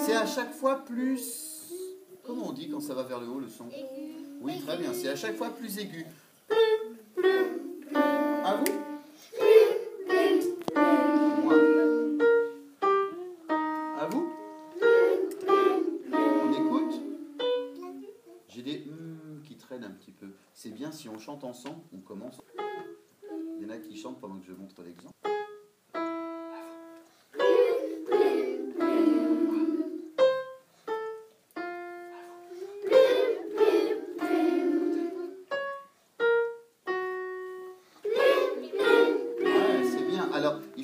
C'est à chaque fois plus... Comment on dit quand ça va vers le haut, le son? Oui, très bien. C'est à chaque fois plus aigu. À vous? Moi. À vous? On écoute? J'ai des qui traînent un petit peu. C'est bien si on chante ensemble. On commence. Il y en a qui chantent pendant que je montre l'exemple.